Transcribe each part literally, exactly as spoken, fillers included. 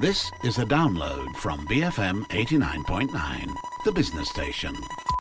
This is a download from B F M eighty-nine point nine, the business station.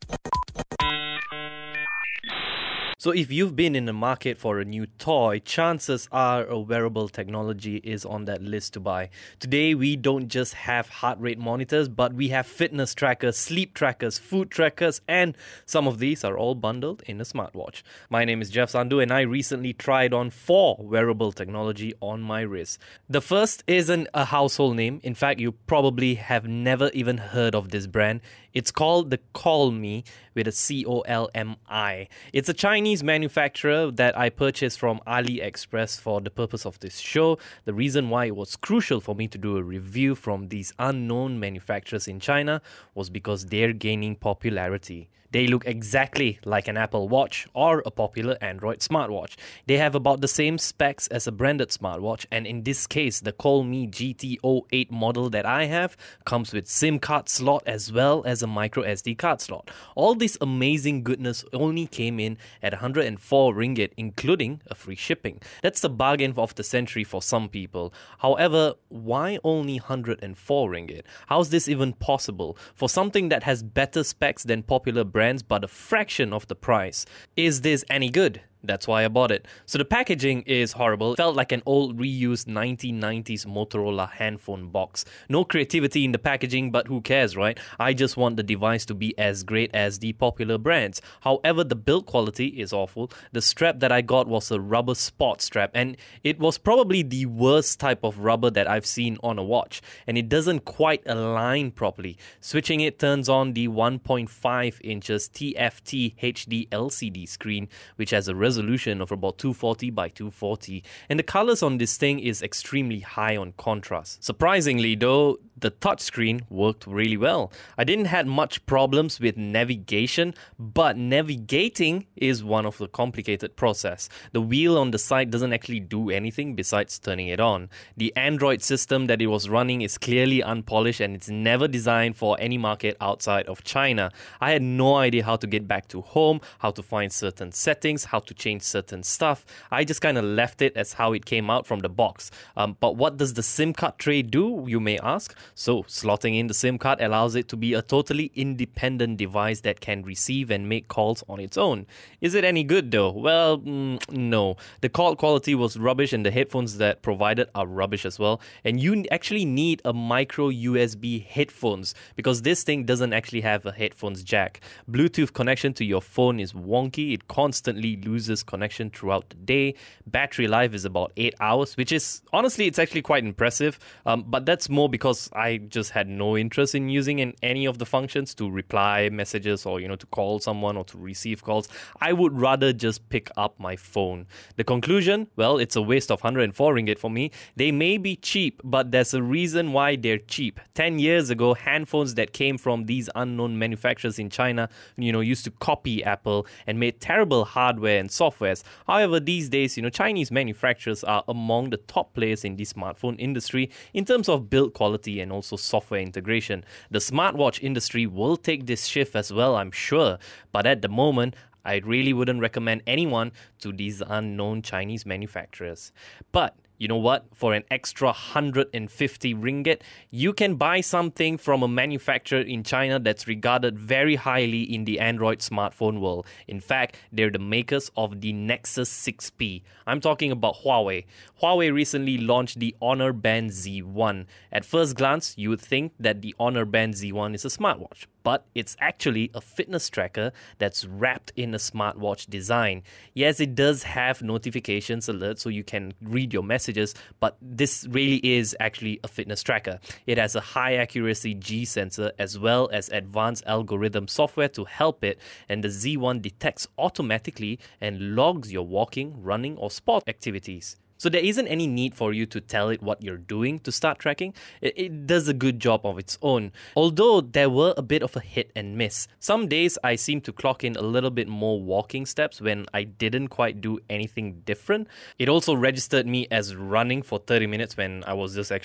So if you've been in the market for a new toy, chances are a wearable technology is on that list to buy. Today, we don't just have heart rate monitors, but we have fitness trackers, sleep trackers, food trackers, and some of these are all bundled in a smartwatch. My name is Jeff Sandhu, and I recently tried on four wearable technology on my wrist. The first isn't a household name. In fact, you probably have never even heard of this brand. It's called the Colmi with a C O L M I. It's a Chinese manufacturer that I purchased from AliExpress for the purpose of this show. The reason why it was crucial for me to do a review from these unknown manufacturers in China was because they're gaining popularity. They look exactly like an Apple Watch or a popular Android smartwatch. They have about the same specs as a branded smartwatch, and in this case, the Colmi G T zero eight model that I have comes with SIM card slot as well as a micro S D card slot. All this amazing goodness only came in at one hundred four ringgit, including a free shipping. That's the bargain of the century for some people. However, why only one hundred four ringgit? How's this even possible? For something that has better specs than popular brands but a fraction of the price. Is this any good? That's why I bought it. So the packaging is horrible. It felt like an old reused nineteen nineties Motorola handphone box. No creativity in the packaging, but who cares, right? I just want the device to be as great as the popular brands. However, the build quality is awful. The strap that I got was a rubber sport strap, and it was probably the worst type of rubber that I've seen on a watch, and it doesn't quite align properly. Switching it turns on the one point five inches T F T H D L C D screen, which has a resolution of about two forty by two forty, and the colors on this thing is extremely high on contrast. Surprisingly though, the touchscreen worked really well. I didn't have much problems with navigation, but navigating is one of the complicated process. The wheel on the side doesn't actually do anything besides turning it on. The Android system that it was running is clearly unpolished, and it's never designed for any market outside of China. I had no idea how to get back to home, how to find certain settings, how to change certain stuff. I just kind of left it as how it came out from the box. Um, but what does the SIM card tray do, you may ask? So, slotting in the SIM card allows it to be a totally independent device that can receive and make calls on its own. Is it any good though? Well, mm, no. The call quality was rubbish, and the headphones that provided are rubbish as well. And you actually need a micro U S B headphones because this thing doesn't actually have a headphones jack. Bluetooth connection to your phone is wonky. It constantly loses connection throughout the day. Battery life is about eight hours, which is, honestly, it's actually quite impressive. Um, but that's more because I just had no interest in using in any of the functions to reply messages or, you know, to call someone or to receive calls. I would rather just pick up my phone. The conclusion, well, it's a waste of one hundred four ringgit for me. They may be cheap, but there's a reason why they're cheap. ten years ago, handphones that came from these unknown manufacturers in China, you know, used to copy Apple and made terrible hardware and softwares. However, these days, you know, Chinese manufacturers are among the top players in the smartphone industry in terms of build quality and also software integration. The smartwatch industry will take this shift as well, I'm sure, but at the moment, I really wouldn't recommend anyone to these unknown Chinese manufacturers. But you know what? For an extra one hundred fifty ringgit, you can buy something from a manufacturer in China that's regarded very highly in the Android smartphone world. In fact, they're the makers of the Nexus six P. I'm talking about Huawei. Huawei recently launched the Honor Band Z one. At first glance, you would think that the Honor Band Z one is a smartwatch, but it's actually a fitness tracker that's wrapped in a smartwatch design. Yes, it does have notifications alerts so you can read your messages, but this really is actually a fitness tracker. It has a high accuracy G sensor as well as advanced algorithm software to help it, and the Z one detects automatically and logs your walking, running or sport activities. So there isn't any need for you to tell it what you're doing to start tracking. It, it does a good job of its own. Although there were a bit of a hit and miss. Some days I seem to clock in a little bit more walking steps when I didn't quite do anything different. It also registered me as running for thirty minutes when I was just actually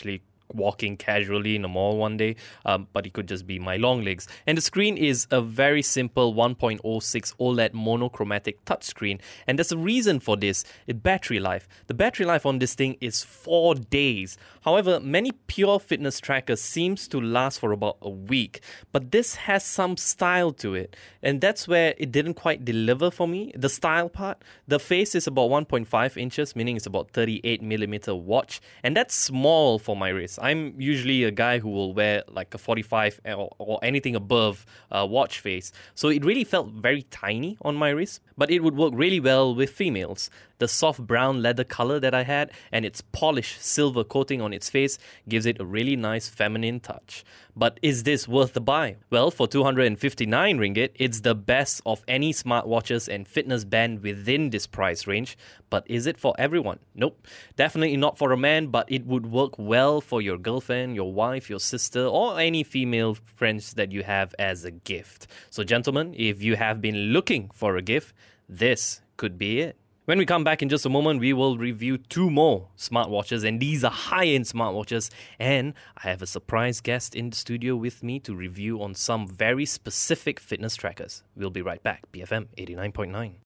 walking casually in a mall one day, um, but it could just be my long legs. And the screen is a very simple one point oh six OLED monochromatic touchscreen, and there's a reason for this. It's battery life. The battery life on this thing is four days. However, many pure fitness trackers seems to last for about a week, but this has some style to it, and that's where it didn't quite deliver for me. The style part, the face is about one point five inches, meaning it's about thirty-eight millimeter watch, and that's small for my wrist. I'm usually a guy who will wear like a forty-five or, or anything above uh, watch face, so it really felt very tiny on my wrist, but it would work really well with females. The soft brown leather color that I had and its polished silver coating on its face gives it a really nice feminine touch. But is this worth the buy? Well, for two hundred fifty-nine ringgit, it's the best of any smartwatches and fitness band within this price range. But is it for everyone? Nope. Definitely not for a man, but it would work well for your girlfriend, your wife, your sister, or any female friends that you have as a gift. So gentlemen, if you have been looking for a gift, this could be it. When we come back in just a moment, we will review two more smartwatches, and these are high-end smartwatches, and I have a surprise guest in the studio with me to review on some very specific fitness trackers. We'll be right back. B F M eighty-nine point nine.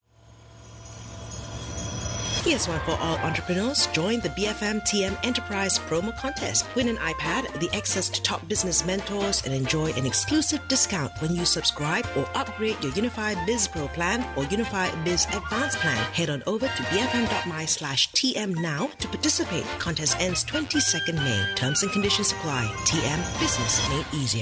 Here's one for all entrepreneurs. Join the B F M T M Enterprise Promo Contest. Win an iPad, the access to top business mentors, and enjoy an exclusive discount when you subscribe or upgrade your Unified Biz Pro plan or Unified Biz Advanced plan. Head on over to bfm.my slash TM now to participate. Contest ends twenty-second May. Terms and conditions apply. T M Business made easier.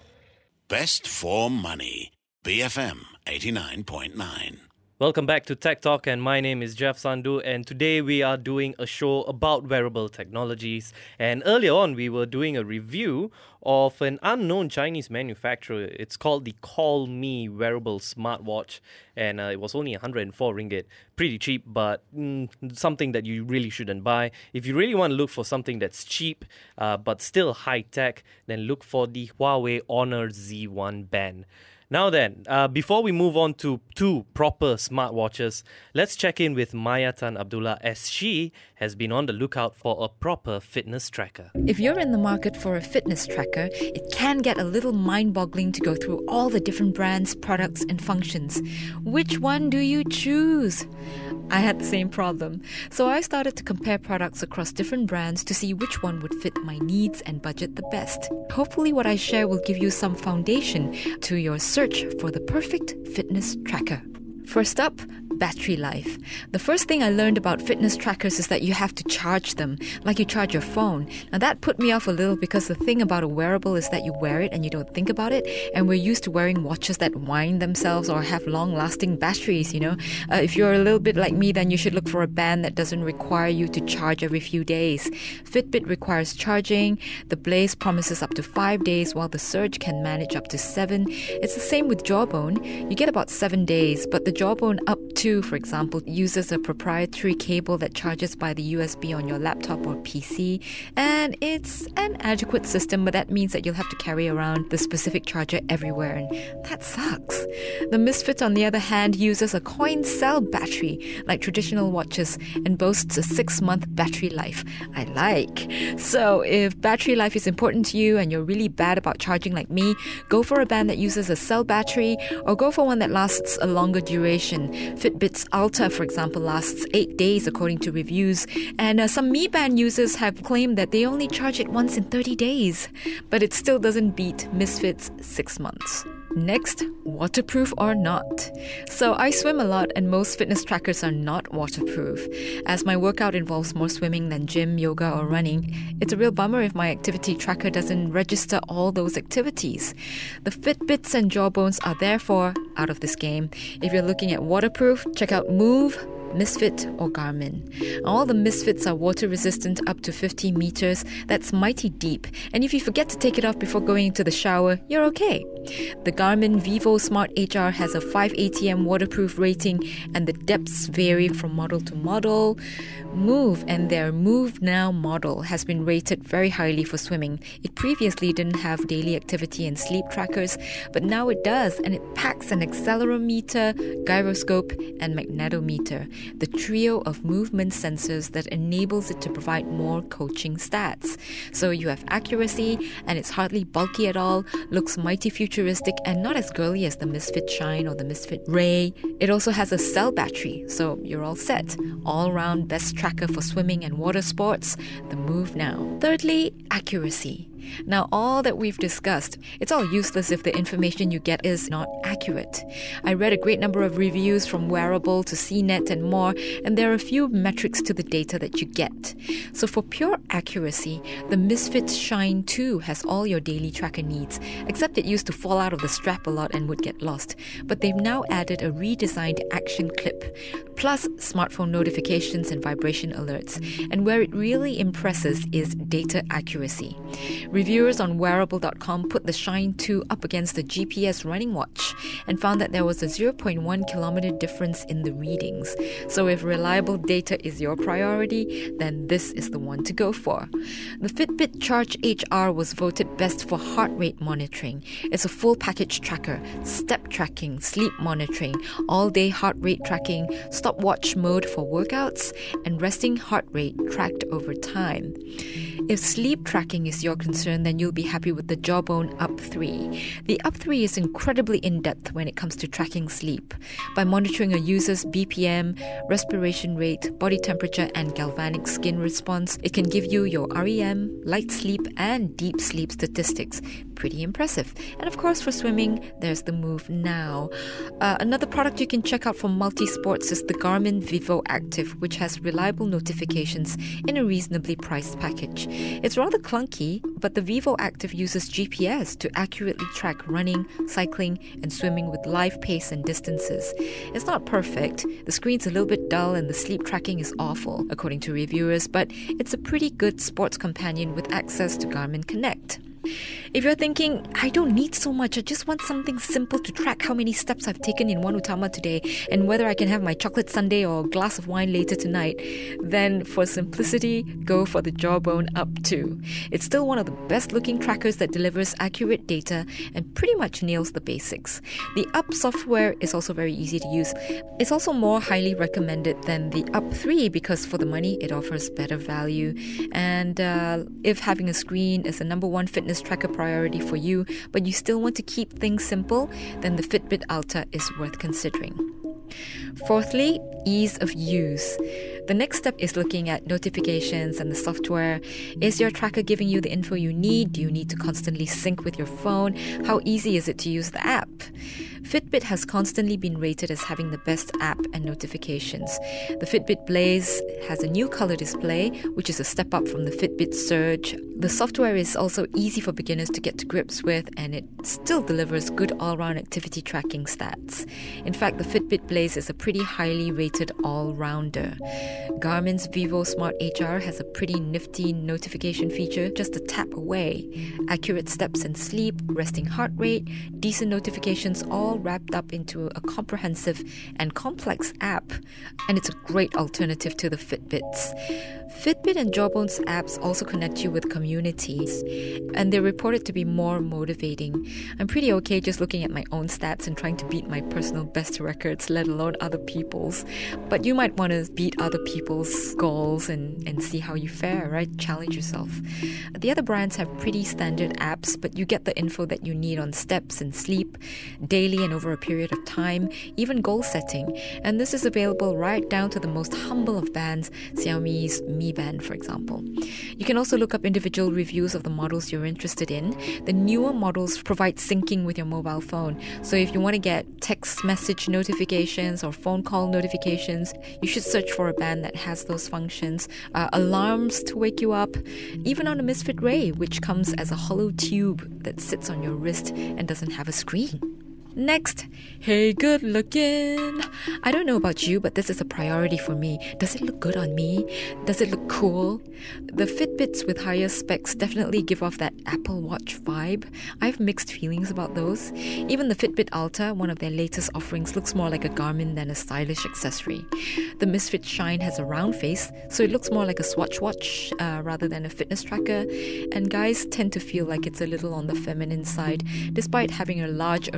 Best for money. B F M eighty-nine point nine. Welcome back to Tech Talk, and my name is Jeff Sandhu, and today we are doing a show about wearable technologies. And earlier on, we were doing a review of an unknown Chinese manufacturer. It's called the Call Me wearable smartwatch, and uh, it was only one hundred four ringgit. Pretty cheap, but mm, something that you really shouldn't buy. If you really want to look for something that's cheap, uh, but still high-tech, then look for the Huawei Honor Z one band. Now then, uh, before we move on to two proper smartwatches, let's check in with Maya Tan Abdullah, as she has been on the lookout for a proper fitness tracker. If you're in the market for a fitness tracker, it can get a little mind-boggling to go through all the different brands, products, and functions. Which one do you choose? I had the same problem. So I started to compare products across different brands to see which one would fit my needs and budget the best. Hopefully what I share will give you some foundation to your search for the perfect fitness tracker. First up, battery life. The first thing I learned about fitness trackers is that you have to charge them, like you charge your phone. Now that put me off a little because the thing about a wearable is that you wear it and you don't think about it, and we're used to wearing watches that wind themselves or have long-lasting batteries, you know. Uh, if you're a little bit like me, then you should look for a band that doesn't require you to charge every few days. Fitbit requires charging. The Blaze promises up to five days, while the Surge can manage up to seven. It's the same with Jawbone. You get about seven days, but the Jawbone Up two, for example, uses a proprietary cable that charges by the U S B on your laptop or P C, and it's an adequate system, but that means that you'll have to carry around the specific charger everywhere, and that sucks. The Misfit, on the other hand, uses a coin cell battery like traditional watches and boasts a six-month battery life. I like. So if battery life is important to you and you're really bad about charging like me, go for a band that uses a cell battery, or go for one that lasts a longer duration. Fitbit's Ulta, for example, lasts eight days according to reviews, and uh, some Mi Band users have claimed that they only charge it once in thirty days, but it still doesn't beat Misfit's six months. Next, waterproof or not. So I swim a lot, and most fitness trackers are not waterproof. As my workout involves more swimming than gym, yoga, or running, it's a real bummer if my activity tracker doesn't register all those activities. The Fitbits and Jawbones are therefore out of this game. If you're looking at waterproof, check out Move, Misfit, or Garmin. All the Misfits are water resistant up to fifty meters. That's mighty deep. And if you forget to take it off before going into the shower, you're okay. The Garmin Vivo Smart H R has a five A T M waterproof rating, and the depths vary from model to model. Move and their Move Now model has been rated very highly for swimming. It previously didn't have daily activity and sleep trackers, but now it does, and it packs an accelerometer, gyroscope, and magnetometer. the trio of movement sensors that enables it to provide more coaching stats. So you have accuracy, and it's hardly bulky at all, looks mighty futuristic and not as girly as the Misfit Shine or the Misfit Ray. It also has a cell battery, so you're all set. All-round best tracker for swimming and water sports, the Move Now. Thirdly, accuracy. Now, all that we've discussed, it's all useless if the information you get is not accurate. I read a great number of reviews from Wearable to C net and more, and there are a few metrics to the data that you get. So for pure accuracy, the Misfit Shine two has all your daily tracker needs, except it used to fall out of the strap a lot and would get lost. But they've now added a redesigned action clip, plus smartphone notifications and vibration alerts. And where it really impresses is data accuracy. Reviewers on wearable dot com put the Shine two up against the G P S running watch and found that there was a zero point one kilometer difference in the readings. So if reliable data is your priority, then this is the one to go for. The Fitbit Charge H R was voted best for heart rate monitoring. It's a full package tracker, step tracking, sleep monitoring, all-day heart rate tracking, stopwatch mode for workouts, and resting heart rate tracked over time. If sleep tracking is your concern, then you'll be happy with the Jawbone Up three. The Up three is incredibly in-depth when it comes to tracking sleep. By monitoring a user's B P M, respiration rate, body temperature, and galvanic skin response, it can give you your R E M, light sleep, and deep sleep statistics. Pretty impressive. And of course, for swimming, there's the Move Now. Uh, another product you can check out for multi-sports is the Garmin Vivo Active, which has reliable notifications in a reasonably priced package. It's rather clunky, but the Vivo Active uses G P S to accurately track running, cycling, and swimming with live pace and distances. It's not perfect, the screen's a little bit dull, and the sleep tracking is awful, according to reviewers, but it's a pretty good sports companion with access to Garmin Connect. If you're thinking, I don't need so much, I just want something simple to track how many steps I've taken in One Utama today and whether I can have my chocolate sundae or a glass of wine later tonight, then for simplicity, go for the Jawbone Up two. It's still one of the best looking trackers that delivers accurate data and pretty much nails the basics. The Up software is also very easy to use. It's also more highly recommended than the Up three because for the money, it offers better value. And uh, if having a screen is the number one fitness tracker priority for you, but you still want to keep things simple, then the Fitbit Alta is worth considering. Fourthly, ease of use. The next step is looking at notifications and the software. Is your tracker giving you the info you need? Do you need to constantly sync with your phone? How easy is it to use the app? Fitbit has constantly been rated as having the best app and notifications. The Fitbit Blaze has a new color display, which is a step up from the Fitbit Surge. The software is also easy for beginners to get to grips with, and it still delivers good all-round activity tracking stats. In fact, the Fitbit Blaze is a pretty highly rated all-rounder. Garmin's Vivo Smart H R has a pretty nifty notification feature just a tap away. Accurate steps and sleep, resting heart rate, decent notifications, all wrapped up into a comprehensive and complex app, and it's a great alternative to the Fitbits. Fitbit and Jawbone's apps also connect you with communities, and they're reported to be more motivating. I'm pretty okay just looking at my own stats and trying to beat my personal best records, let alone other people's. But you might want to beat other people's goals and, and see how you fare, right? Challenge yourself. The other brands have pretty standard apps, but you get the info that you need on steps and sleep, daily and over a period of time, even goal setting. And this is available right down to the most humble of bands, Xiaomi's Mi Band, for example. You can also look up individual reviews of the models you're interested in. The newer models provide syncing with your mobile phone. So if you want to get text message notifications or phone call notifications, you should search for a band that has those functions. Uh, alarms to wake you up, even on a Misfit Ray, which comes as a hollow tube that sits on your wrist and doesn't have a screen. Next, hey good looking. I don't know about you, but this is a priority for me. Does it look good on me? Does it look cool? The Fitbits with higher specs definitely give off that Apple Watch vibe. I have mixed feelings about those. Even the Fitbit Alta, one of their latest offerings, looks more like a Garmin than a stylish accessory. The Misfit Shine has a round face, so it looks more like a Swatch watch uh, rather than a fitness tracker. And guys tend to feel like it's a little on the feminine side, despite having a large array of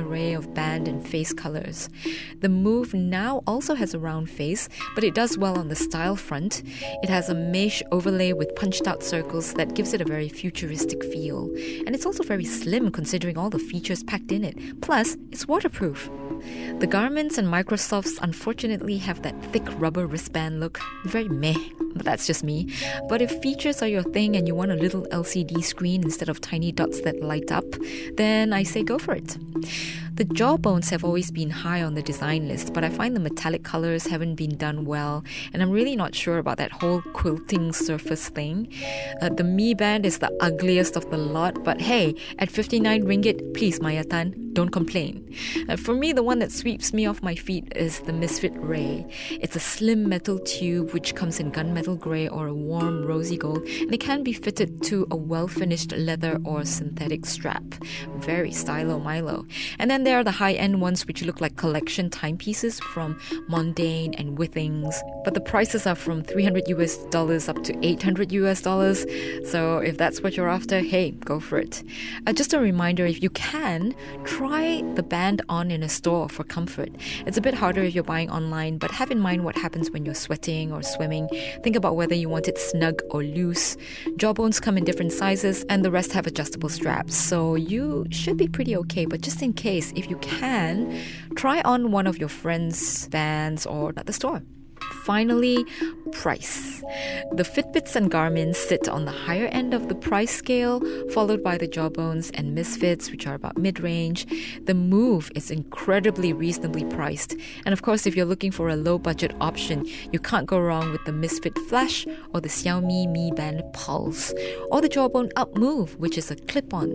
both band and face colors. The Move now also has a round face, but it does well on the style front. It has a mesh overlay with punched out circles that gives it a very futuristic feel. And it's also very slim considering all the features packed in it. Plus, it's waterproof. The Garmin's and Microsoft's unfortunately have that thick rubber wristband look. Very meh, but that's just me. But if features are your thing and you want a little L C D screen instead of tiny dots that light up, then I say go for it. The jawbones have always been high on the design list, but I find the metallic colours haven't been done well, and I'm really not sure about that whole quilting surface thing. Uh, the Mi Band is the ugliest of the lot, but hey, at fifty-nine ringgit, please Maya Tan, don't complain. Uh, for me, the one that sweeps me off my feet is the Misfit Ray. It's a slim metal tube which comes in gunmetal grey or a warm rosy gold, and it can be fitted to a well-finished leather or synthetic strap. Very stylo-milo. And then there are the high-end ones which look like collection timepieces from Mondane and Withings, but the prices are from three hundred US dollars up to eight hundred US dollars, so if that's what you're after, hey, go for it. Uh, just a reminder, if you can, try the band on in a store for comfort. It's a bit harder if you're buying online, but have in mind what happens when you're sweating or swimming. Think about whether you want it snug or loose. Jawbones come in different sizes, and the rest have adjustable straps, so you should be pretty okay, but just in case, if you can, try on one of your friends' bands or at the store. Finally, price. The Fitbits and Garmin sit on the higher end of the price scale, followed by the Jawbones and Misfits, which are about mid-range. The Move is incredibly reasonably priced. And of course, if you're looking for a low-budget option, you can't go wrong with the Misfit Flash or the Xiaomi Mi Band Pulse, or the Jawbone Up Move, which is a clip-on.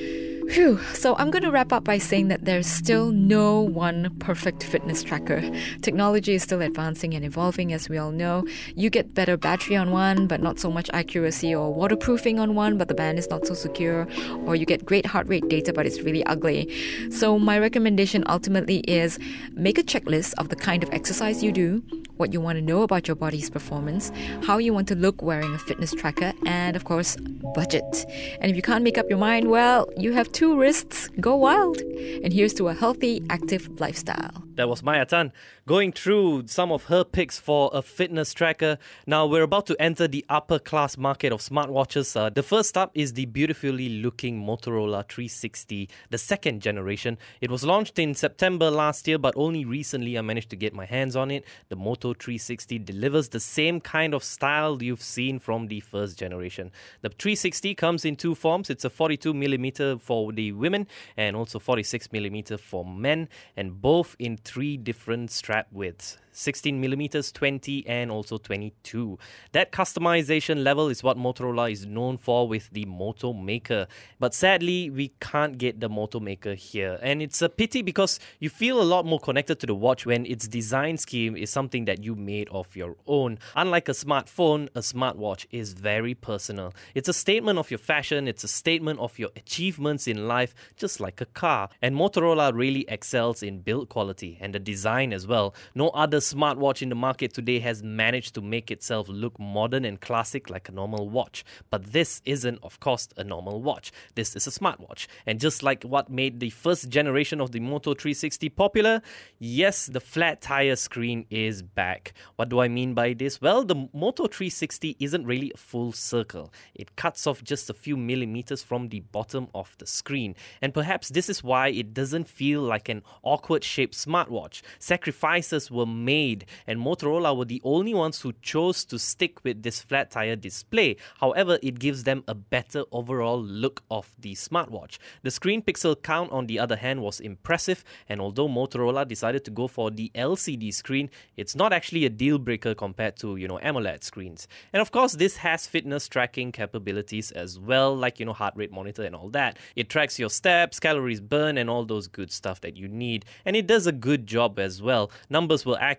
Phew, so I'm going to wrap up by saying that there's still no one perfect fitness tracker. Technology is still advancing and evolving, as we all know. You get better battery on one, but not so much accuracy, or waterproofing on one, but the band is not so secure, or you get great heart rate data, but it's really ugly. So my recommendation ultimately is make a checklist of the kind of exercise you do, what you want to know about your body's performance, how you want to look wearing a fitness tracker, and of course, budget. And if you can't make up your mind, well, you have two wrists, go wild. And here's to a healthy, active lifestyle. That was Maya Tan going through some of her picks for a fitness tracker. Now, we're about to enter the upper class market of smartwatches. Uh, the first up is the beautifully looking Motorola three sixty, the second generation. It was launched in September last year, but only recently I managed to get my hands on it. The Moto three sixty delivers the same kind of style you've seen from the first generation. The three sixty comes in two forms. It's a forty-two millimeter for the women and also forty-six millimeter for men, and both in three different strap widths. sixteen millimeters, twenty and also twenty-two. That customization level is what Motorola is known for with the Moto Maker. But sadly, we can't get the Moto Maker here. And it's a pity because you feel a lot more connected to the watch when its design scheme is something that you made of your own. Unlike a smartphone, a smartwatch is very personal. It's a statement of your fashion, it's a statement of your achievements in life, just like a car. And Motorola really excels in build quality and the design as well. No other smartwatch in the market today has managed to make itself look modern and classic like a normal watch. But this isn't, of course, a normal watch. This is a smartwatch. And just like what made the first generation of the Moto three sixty popular, yes, the flat tire screen is back. What do I mean by this? Well, the Moto three sixty isn't really a full circle. It cuts off just a few millimeters from the bottom of the screen. And perhaps this is why it doesn't feel like an awkward shaped smartwatch. Sacrifices were made, and Motorola were the only ones who chose to stick with this flat tire display. However, it gives them a better overall look of the smartwatch. The screen pixel count, on the other hand, was impressive, and although Motorola decided to go for the L C D screen, it's not actually a deal breaker compared to, you know, AMOLED screens. And of course, this has fitness tracking capabilities as well, like, you know, heart rate monitor and all that. It tracks your steps, calories burned, and all those good stuff that you need. And it does a good job as well. Numbers were accurate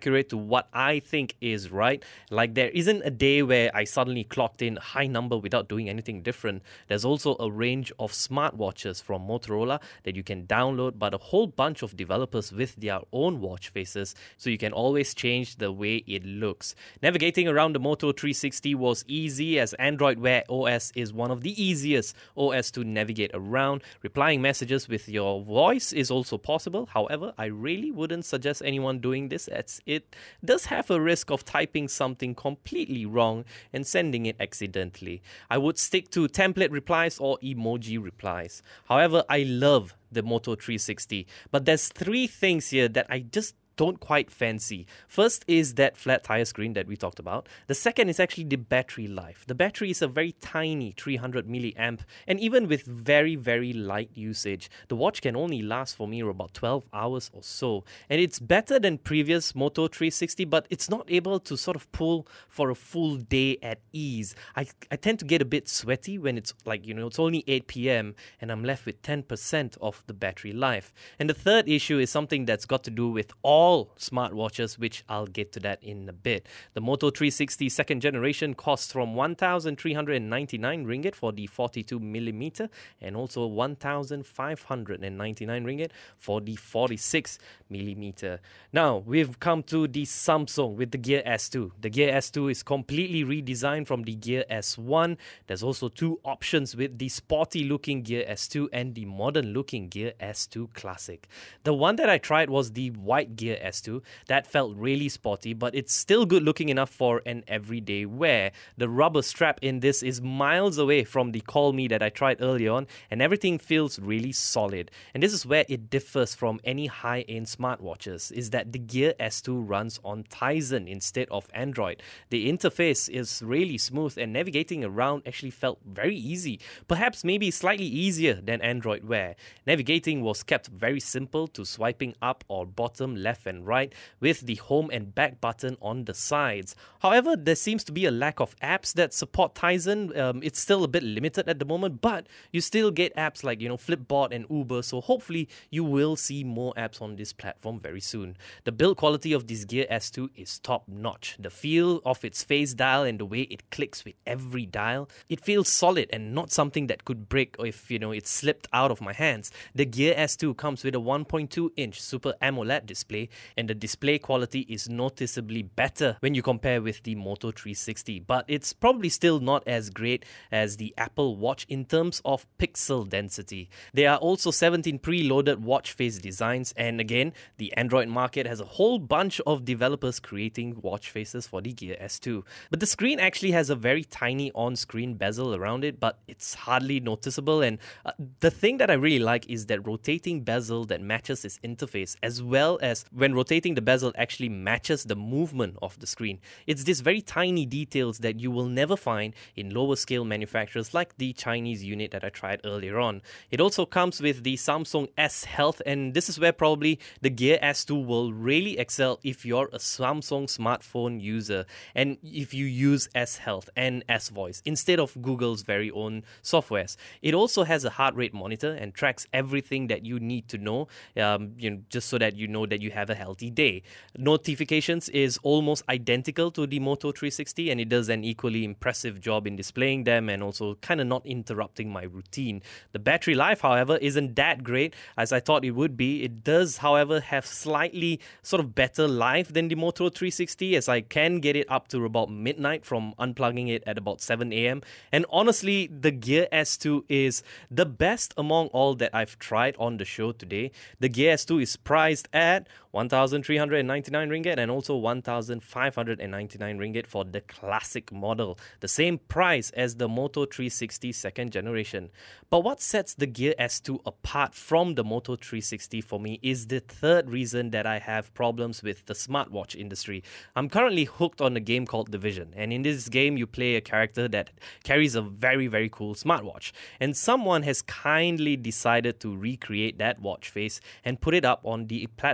accurate to what I think is right. Like, there isn't a day where I suddenly clocked in a high number without doing anything different. There's also a range of smartwatches from Motorola that you can download, but a whole bunch of developers with their own watch faces, so you can always change the way it looks. Navigating around the Moto three sixty was easy, as Android Wear O S is one of the easiest O S to navigate around. Replying messages with your voice is also possible. However, I really wouldn't suggest anyone doing this, as it does have a risk of typing something completely wrong and sending it accidentally. I would stick to template replies or emoji replies. However, I love the Moto three sixty, but there's three things here that I just don't quite fancy. First is that flat tire screen that we talked about. The second is actually the battery life. The battery is a very tiny three hundred milliamp, and even with very, very light usage, the watch can only last for me about twelve hours or so. And it's better than previous Moto three sixty, but it's not able to sort of pull for a full day at ease. I, I tend to get a bit sweaty when it's like, you know, it's only eight p.m. and I'm left with ten percent of the battery life. And the third issue is something that's got to do with all all smartwatches, which I'll get to that in a bit. The Moto three sixty second generation costs from one thousand three hundred ninety-nine ringgit for the forty-two millimeter and also one thousand five hundred ninety-nine ringgit for the forty-six millimeter. Now, we've come to the Samsung with the Gear S two. The Gear S two is completely redesigned from the Gear S one. There's also two options with the sporty looking Gear S two and the modern looking Gear S two Classic. The one that I tried was the white Gear S two. That felt really sporty, but it's still good looking enough for an everyday wear. The rubber strap in this is miles away from the Call Me that I tried earlier on, and everything feels really solid. And this is where it differs from any high-end smartwatches, is that the Gear S two runs on Tizen instead of Android. The interface is really smooth, and navigating around actually felt very easy, perhaps maybe slightly easier than Android Wear. Navigating was kept very simple to swiping up or bottom, left and right, with the home and back button on the sides. However, there seems to be a lack of apps that support Tizen. Um, it's still a bit limited at the moment, but you still get apps like, you know, Flipboard and Uber, so hopefully you will see more apps on this platform very soon. The build quality of this Gear S two is top notch. The feel of its face dial and the way it clicks with every dial, it feels solid and not something that could break if, you know, it slipped out of my hands. The Gear S two comes with a one point two inch Super AMOLED display, and the display quality is noticeably better when you compare with the Moto three sixty, but it's probably still not as great as the Apple Watch in terms of pixel density. There are also seventeen preloaded watch face designs, and again, the Android market has a whole bunch of developers creating watch faces for the Gear S two. But the screen actually has a very tiny on-screen bezel around it, but it's hardly noticeable, and uh, the thing that I really like is that rotating bezel that matches its interface, as well as when rotating the bezel actually matches the movement of the screen. It's these very tiny details that you will never find in lower scale manufacturers like the Chinese unit that I tried earlier on. It also comes with the Samsung S Health, and this is where probably the Gear S two will really excel if you're a Samsung smartphone user and if you use S Health and S Voice instead of Google's very own softwares. It also has a heart rate monitor and tracks everything that you need to know, um, you know, just so that you know that you have a healthy day. Notifications is almost identical to the Moto three sixty, and it does an equally impressive job in displaying them and also kind of not interrupting my routine. The battery life, however, isn't that great as I thought it would be. It does, however, have slightly sort of better life than the Moto three sixty, as I can get it up to about midnight from unplugging it at about seven a.m. And honestly, the Gear S two is the best among all that I've tried on the show today. The Gear S two is priced at one thousand three hundred ninety-nine ringgit and also one thousand five hundred ninety-nine ringgit for the classic model, the same price as the Moto three sixty second generation. But what sets the Gear S two apart from the Moto three sixty for me is the third reason that I have problems with the smartwatch industry. I'm currently hooked on a game called Division, and in this game you play a character that carries a very very cool smartwatch, and someone has kindly decided to recreate that watch face and put it up on the platform for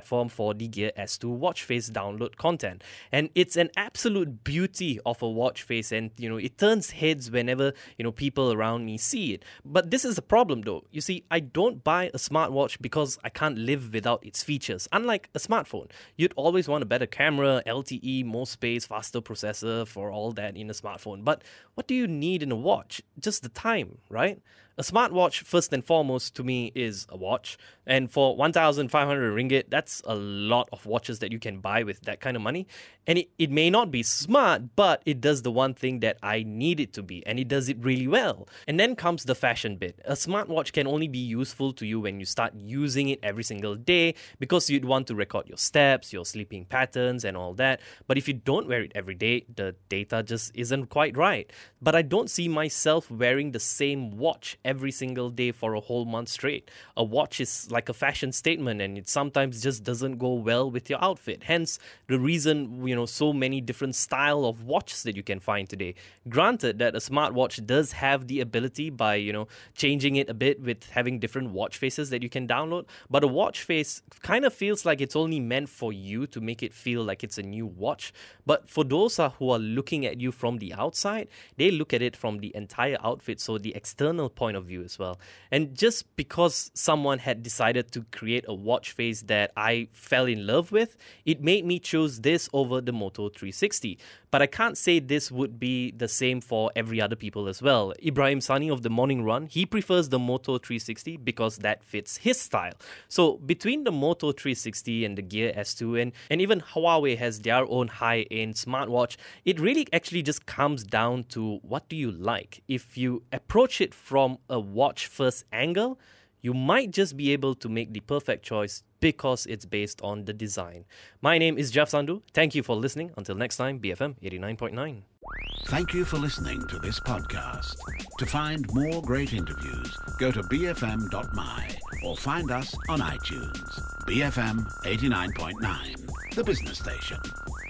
for the Gear S two watch face download content. And it's an absolute beauty of a watch face, and you know, it turns heads whenever, you know, people around me see it. But this is a problem though. You see, I don't buy a smartwatch because I can't live without its features. Unlike a smartphone, you'd always want a better camera, L T E, more space, faster processor, for all that in a smartphone. But what do you need in a watch? Just the time, right? A smartwatch, first and foremost, to me, is a watch. And for one thousand five hundred ringgit, that's a lot of watches that you can buy with that kind of money. And it, it may not be smart, but it does the one thing that I need it to be. And it does it really well. And then comes the fashion bit. A smartwatch can only be useful to you when you start using it every single day, because you'd want to record your steps, your sleeping patterns, and all that. But if you don't wear it every day, the data just isn't quite right. But I don't see myself wearing the same watch every single day for a whole month straight. A watch is like a fashion statement, and it sometimes just doesn't go well with your outfit. Hence the reason, you know, so many different style of watches that you can find today. Granted that a smartwatch does have the ability by, you know, changing it a bit with having different watch faces that you can download, but a watch face kind of feels like it's only meant for you to make it feel like it's a new watch. But for those who are looking at you from the outside, they look at it from the entire outfit, so the external point of view as well. And just because someone had decided to create a watch face that I fell in love with, it made me choose this over the Moto three sixty. But I can't say this would be the same for every other people as well. Ibrahim Sani of The Morning Run, he prefers the Moto three sixty because that fits his style. So between the Moto three sixty and the Gear S two, and, and even Huawei has their own high-end smartwatch, it really actually just comes down to what do you like. If you approach it from a watch-first angle, you might just be able to make the perfect choice because it's based on the design. My name is Jeff Sandhu. Thank you for listening. Until next time, B F M eighty-nine point nine. Thank you for listening to this podcast. To find more great interviews, go to b f m dot m y or find us on iTunes. B F M eighty-nine point nine, the business station.